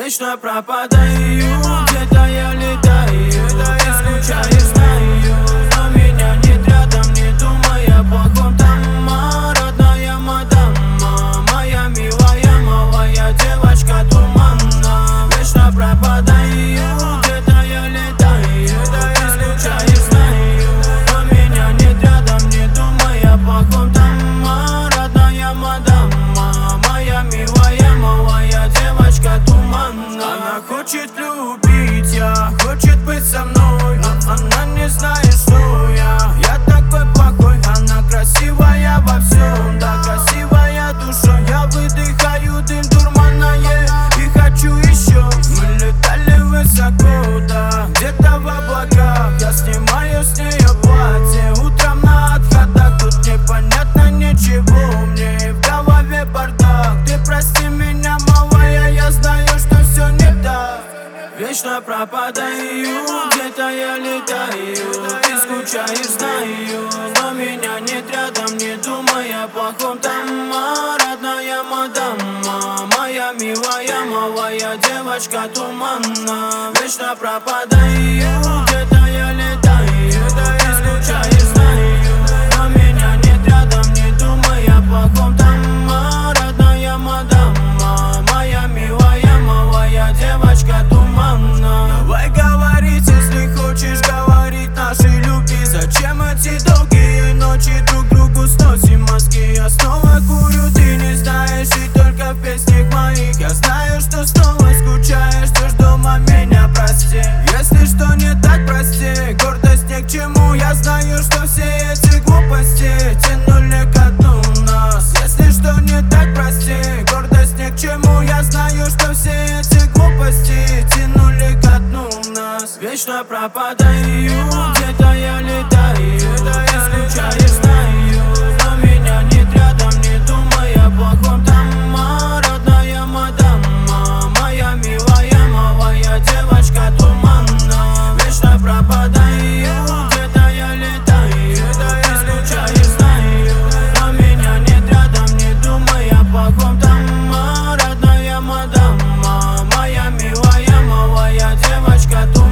Вечно пропадаю, где-то я летаю. Ты скучаешь, знаю, но меня нет рядом. Не думай о плохом там, родная мадама. Моя милая, малая девочка туманна. Вечно пропадаю, где-то я летаю. Ты скучаешь, знаю, но меня нет рядом. Не думай о плохом там, родная мадама. Моя милая, малая девочка туманна. Она хочет любить, хочет быть со мной, но она не знает, что я такой плохой. Она красивая во всем, да, красивая душой. Я выдыхаю дым дурмана, и хочу еще. Мы летали высоко, да, где-то в облаках. Я снимаю с нее платье утром на отходах. Тут непонятно ничего, мне и в голове бардак. Ты прости меня, малая, я знаю, что все не так. Вечно пропадаю, где-то я летаю. Ты скучаешь, знаю, но меня нет рядом. Не думай о плохом там, родная мадама. Моя милая, малая девочка туманна. Вечно пропадаю, где-то я летаю. Ты скучаешь, знаю, но меня нет рядом. Не думай о плохом там, родная мадама. Моя милая, малая девочка туманна. Давай говорить, если хочешь говорить нашей любви. Зачем эти долгие ночи друг другу сносим мозги? Я снова курю, ты не знаешь, и только в песнях моих. Я знаю, что снова скучаешь, ждешь дома меня, прости. Если что не так, прости, гордость ни к чему. Я знаю, что все эти глупости тянули ко дну нас. Если что не так, прости, гордость ни к чему. Я знаю, что все эти глупости тянули ко дну нас. Вечно пропадаю, где-то я летаю. Ты скучаешь, знаю, но меня нет рядом. Не думай о плохом там, родная мадама. Моя милая, малая девочка туманна. Вечно пропадаю, где-то я летаю. Ты скучаешь, знаю, но меня нет рядом. Не думай о плохом там, родная мадама. Моя милая, малая девочка туманна.